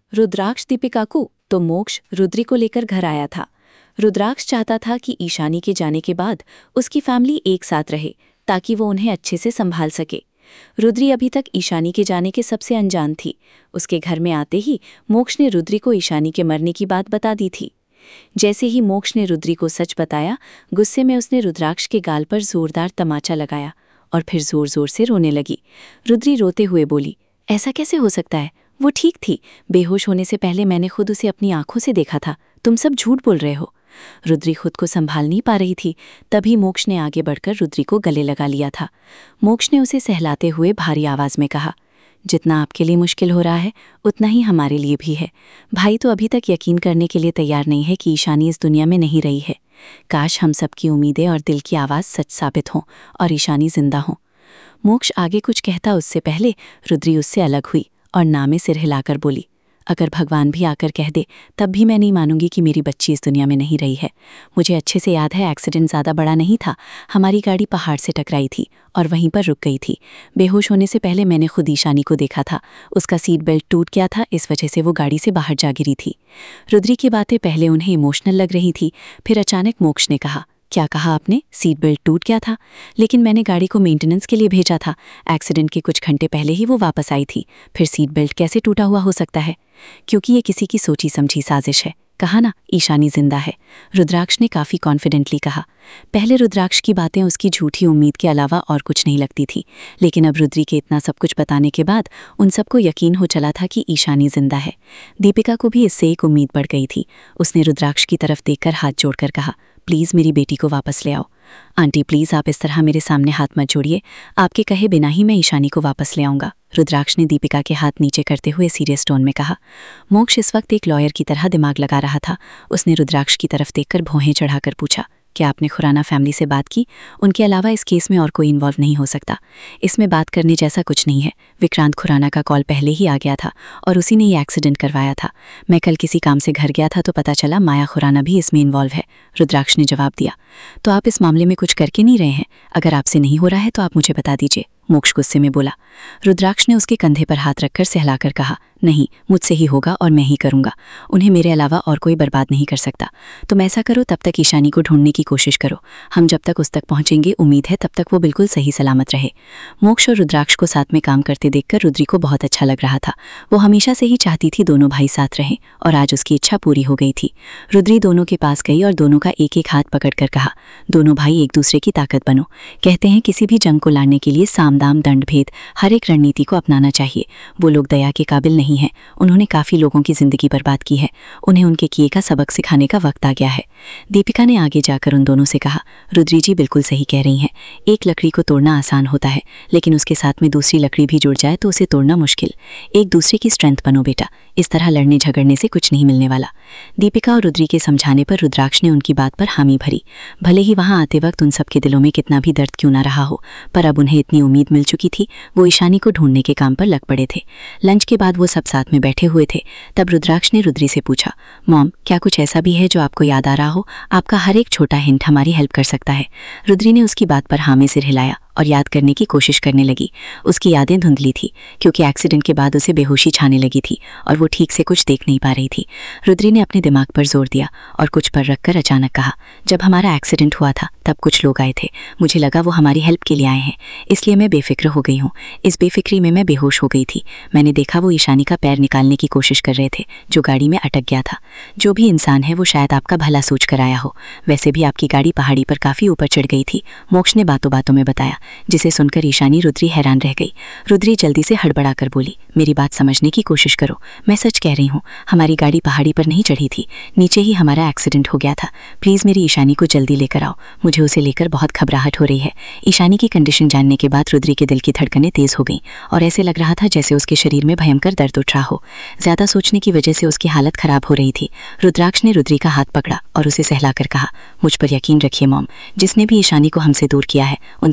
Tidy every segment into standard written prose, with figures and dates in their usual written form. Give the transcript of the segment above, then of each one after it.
रुद्राक्ष दीपिका को तो मोक्ष रुद्री को लेकर घर आया था। रुद्राक्ष चाहता था कि ईशानी के जाने के बाद उसकी फैमिली एक साथ रहे ताकि वो उन्हें अच्छे से संभाल सके। रुद्री अभी तक ईशानी के जाने के सबसे अनजान थी। उसके घर में आते ही मोक्ष ने रुद्री को ईशानी के मरने की बात बता दी थी। जैसे ही मोक्ष ने रुद्री को सच बताया, गुस्से में उसने रुद्राक्ष के गाल पर जोरदार तमाचा लगाया और फिर जोर जोर से रोने लगी। रुद्री रोते हुए बोली, ऐसा कैसे हो सकता है? वो ठीक थी। बेहोश होने से पहले मैंने खुद उसे अपनी आंखों से देखा था। तुम सब झूठ बोल रहे हो। रुद्री खुद को संभाल नहीं पा रही थी। तभी मोक्ष ने आगे बढ़कर रुद्री को गले लगा लिया था। मोक्ष ने उसे सहलाते हुए भारी आवाज में कहा, जितना आपके लिए मुश्किल हो रहा है उतना ही हमारे लिए भी है। भाई तो अभी तक यकीन करने के लिए तैयार नहीं है कि ईशानी इस दुनिया में नहीं रही है। काश हम सबकी उम्मीदें और दिल की आवाज़ सच साबित हों और ईशानी जिंदा हों। मोक्ष आगे कुछ कहता उससे पहले रुद्री उससे अलग हुई और ना में सिर हिलाकर बोली, अगर भगवान भी आकर कह दे तब भी मैं नहीं मानूंगी कि मेरी बच्ची इस दुनिया में नहीं रही है। मुझे अच्छे से याद है, एक्सीडेंट ज़्यादा बड़ा नहीं था। हमारी गाड़ी पहाड़ से टकराई थी और वहीं पर रुक गई थी। बेहोश होने से पहले मैंने खुद ईशानी को देखा था। उसका सीट बेल्ट टूट गया था, इस वजह से वो गाड़ी से बाहर जा गिरी थी। रुद्री की बातें पहले उन्हें इमोशनल लग रही थी, फिर अचानक मोक्ष ने कहा, क्या कहा आपने? सीट बेल्ट टूट गया था? लेकिन मैंने गाड़ी को मेंटेनेंस के लिए भेजा था। एक्सीडेंट के कुछ घंटे पहले ही वो वापस आई थी। फिर सीट बेल्ट कैसे टूटा हुआ हो सकता है? क्योंकि ये किसी की सोची समझी साजिश है। कहा ना, ईशानी जिंदा है। रुद्राक्ष ने काफ़ी कॉन्फिडेंटली कहा। पहले रुद्राक्ष की बातें उसकी झूठी उम्मीद के अलावा और कुछ नहीं लगती थी, लेकिन अब रुद्री के इतना सब कुछ बताने के बाद उन सबको यकीन हो चला था कि ईशानी जिंदा है। दीपिका को भी इससे एक उम्मीद बढ़ गई थी। उसने रुद्राक्ष की तरफ देखकर हाथ जोड़कर कहा, प्लीज़ मेरी बेटी को वापस ले आओ। आंटी प्लीज़ आप इस तरह मेरे सामने हाथ मत जोड़िए। आपके कहे बिना ही मैं ईशानी को वापस ले आऊँगा। रुद्राक्ष ने दीपिका के हाथ नीचे करते हुए सीरियस टोन में कहा। मोक्ष इस वक्त एक लॉयर की तरह दिमाग लगा रहा था। उसने रुद्राक्ष की तरफ देखकर भौहें चढ़ाकर पूछा, क्या आपने खुराना फैमिली से बात की? उनके अलावा इस केस में और कोई इन्वॉल्व नहीं हो सकता। इसमें बात करने जैसा कुछ नहीं है। विक्रांत खुराना का कॉल पहले ही आ गया था और उसी ने ये एक्सीडेंट करवाया था। मैं कल किसी काम से घर गया था तो पता चला माया खुराना भी इसमें इन्वॉल्व है। रुद्राक्ष ने जवाब दिया। तो आप इस मामले में कुछ करके नहीं रहे हैं? अगर आपसे नहीं हो रहा है तो आप मुझे बता दीजिए। मोक्ष गुस्से में बोला। रुद्राक्ष ने उसके कंधे पर हाथ रखकर सहलाकर कहा, नहीं, मुझसे ही होगा और मैं ही करूंगा। उन्हें मेरे अलावा और कोई बर्बाद नहीं कर सकता। तुम ऐसा करो, तब तक ईशानी को ढूंढने की कोशिश करो। हम जब तक उस तक पहुंचेंगे, उम्मीद है तब तक वो बिल्कुल सही सलामत रहे। मोक्ष और रुद्राक्ष को साथ में काम करते देखकर रुद्री को बहुत अच्छा लग रहा था। वो हमेशा से ही चाहती थी दोनों भाई साथ रहें और आज उसकी इच्छा पूरी हो गई थी। रुद्री दोनों के पास गई और दोनों का एक एक हाथ पकड़कर कहा, दोनों भाई एक दूसरे की ताकत बनो। कहते हैं किसी भी जंग को लड़ने के लिए सामदाम दंड भेद हर एक रणनीति को अपनाना चाहिए। वो लोग दया के काबिल नहीं हैं। उन्होंने काफ़ी लोगों की जिंदगी बर्बाद की है। उन्हें उनके किए का सबक सिखाने का वक्त आ गया है। दीपिका ने आगे जाकर उन दोनों से कहा, रुद्री जी बिल्कुल सही कह रही हैं। एक लकड़ी को तोड़ना आसान होता है, लेकिन उसके साथ में दूसरी लकड़ी भी जुड़ जाए तो उसे तोड़ना मुश्किल। एक दूसरे की स्ट्रेंथ बनो बेटा। इस तरह लड़ने झगड़ने से कुछ नहीं मिलने वाला। दीपिका और रुद्री के समझाने पर रुद्राक्ष ने उनकी बात पर हामी भरी। भले ही वहां आते वक्त उन सबके दिलों में कितना भी दर्द क्यों ना रहा हो, पर अब उन्हें इतनी उम्मीद मिल चुकी थी। वो ईशानी को ढूंढने के काम पर लग पड़े थे। लंच के बाद वो सब साथ में बैठे हुए थे। तब रुद्राक्ष ने रुद्री से पूछा, मॉम, क्या कुछ ऐसा भी है जो आपको याद आ रहा हो? आपका हर एक छोटा हिंट हमारी हेल्प कर सकता है। रुद्री ने उसकी बात पर हाँ में सिर हिलाया और याद करने की कोशिश करने लगी। उसकी यादें धुंधली थी क्योंकि एक्सीडेंट के बाद उसे बेहोशी छाने लगी थी और वो ठीक से कुछ देख नहीं पा रही थी। रुद्री ने अपने दिमाग पर जोर दिया और कुछ पर रखकर अचानक कहा, जब हमारा एक्सीडेंट हुआ था तब कुछ लोग आए थे। मुझे लगा वो हमारी हेल्प के लिए आए हैं, इसलिए मैं बेफिक्र हो गई हूँ। इस बेफिक्री में मैं बेहोश हो गई थी। मैंने देखा वो ईशानी का पैर निकालने की कोशिश कर रहे थे जो गाड़ी में अटक गया था। जो भी इंसान है वो शायद आपका भला सोच कर आया हो। वैसे भी आपकी गाड़ी पहाड़ी पर काफ़ी ऊपर चढ़ गई थी, मोक्ष ने बातों बातों में बताया, जिसे सुनकर ईशानी रुद्री हैरान रह गई। रुद्री जल्दी से हड़बड़ा कर बोली, मेरी बात समझने की कोशिश करो। मैं सच कह रही हूँ, हमारी गाड़ी पहाड़ी पर नहीं चढ़ी थी, नीचे ही हमारा एक्सीडेंट हो गया था। प्लीज़ मेरी ईशानी को जल्दी लेकर आओ। मुझे उसे लेकर बहुत घबराहट हो रही है। ईशानी की कंडीशन जानने के बाद रुद्री के दिल की धड़कनें तेज हो गईं और ऐसे लग रहा था जैसे उसके शरीर में भयंकर दर्द उठ रहा हो। ज़्यादा सोचने की वजह से उसकी हालत खराब हो रही थी। रुद्राक्ष ने रुद्री का हाथ पकड़ा और उसे सहलाकर कहा, मुझ पर यकीन रखिए मॉम, जिसने भी ईशानी को हमसे दूर किया है उन सब का बदला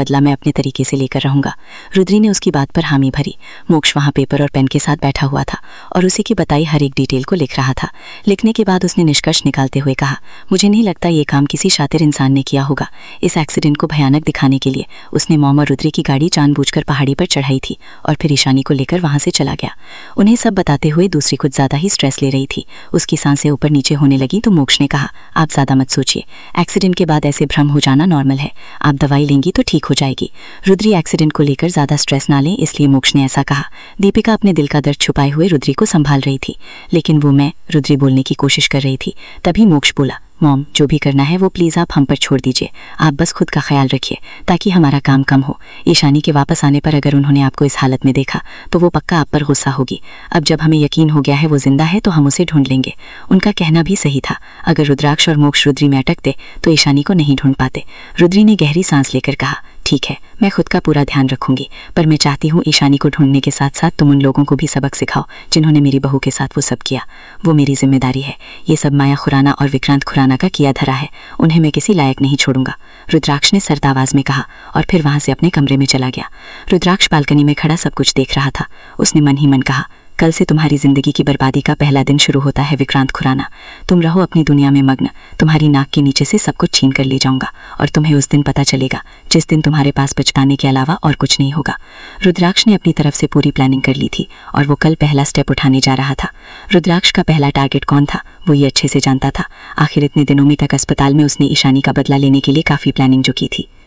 बदला मैं अपने तरीके से लेकर रहूंगा। रुद्री ने उसकी बात पर हामी भरी। मोक्ष वहाँ पेपर और पेन के साथ बैठा हुआ था और उसी की बताई हर एक डिटेल को लिख रहा था। लिखने के बाद उसने निष्कर्ष निकालते हुए कहा, मुझे नहीं लगता ये काम किसी शातिर इंसान ने किया होगा। इस एक्सीडेंट को भयानक दिखाने के लिए उसने मॉम और रुद्री की गाड़ी जानबूझकर पहाड़ी पर चढ़ाई थी और फिर ईशानी को लेकर वहां से चला गया। उन्हें सब बताते हुए दूसरी कुछ ज्यादा ही स्ट्रेस ले रही थी। उसकी सांसें ऊपर नीचे होने लगी तो मोक्ष ने कहा, आप ज्यादा मत सोचिए, एक्सीडेंट के बाद ऐसे भ्रम हो जाना नॉर्मल है, आप दवाई लेंगी तो ठीक हो जाएगी। रुद्री एक्सीडेंट को लेकर ज्यादा स्ट्रेस ना लें, इसलिए मोक्ष ने ऐसा कहा। दीपिका अपने दिल का दर्द छुपाए हुए रुद्री को संभाल रही थी, लेकिन वो मैं रुद्री बोलने की कोशिश कर रही थी। तभी मोक्ष बोला, मॉम जो भी करना है वो प्लीज़ आप हम पर छोड़ दीजिए, आप बस खुद का ख्याल रखिए ताकि हमारा काम कम हो। ईशानी के वापस आने पर अगर उन्होंने आपको इस हालत में देखा तो वो पक्का आप पर गुस्सा होगी। अब जब हमें यकीन हो गया है वो जिंदा है तो हम उसे ढूंढ लेंगे। उनका कहना भी सही था, अगर रुद्राक्ष और मोक्ष रुद्री में अटकते तो ईशानी को नहीं ढूंढ पाते। रुद्री ने गहरी सांस लेकर कहा, ठीक है, मैं खुद का पूरा ध्यान रखूंगी, पर मैं चाहती हूँ ईशानी को ढूंढने के साथ साथ तुम उन लोगों को भी सबक सिखाओ जिन्होंने मेरी बहू के साथ वो सब किया। वो मेरी जिम्मेदारी है। ये सब माया खुराना और विक्रांत खुराना का किया धरा है, उन्हें मैं किसी लायक नहीं छोड़ूंगा। रुद्राक्ष ने सर्द आवाज में कहा और फिर वहां से अपने कमरे में चला गया। रुद्राक्ष बालकनी में खड़ा सब कुछ देख रहा था। उसने मन ही मन कहा, कल से तुम्हारी जिंदगी की बर्बादी का पहला दिन शुरू होता है विक्रांत खुराना। तुम रहो अपनी दुनिया में मग्न, तुम्हारी नाक के नीचे से सब कुछ छीन कर ले जाऊंगा और तुम्हें उस दिन पता चलेगा जिस दिन तुम्हारे पास पछताने के अलावा और कुछ नहीं होगा। रुद्राक्ष ने अपनी तरफ से पूरी प्लानिंग कर ली थी और वो कल पहला स्टेप उठाने जा रहा था। रुद्राक्ष का पहला टारगेट कौन था वो ये अच्छे से जानता था। आखिर इतने दिनों में तक अस्पताल में उसने ईशानी का बदला लेने के लिए काफी प्लानिंग जो की थी।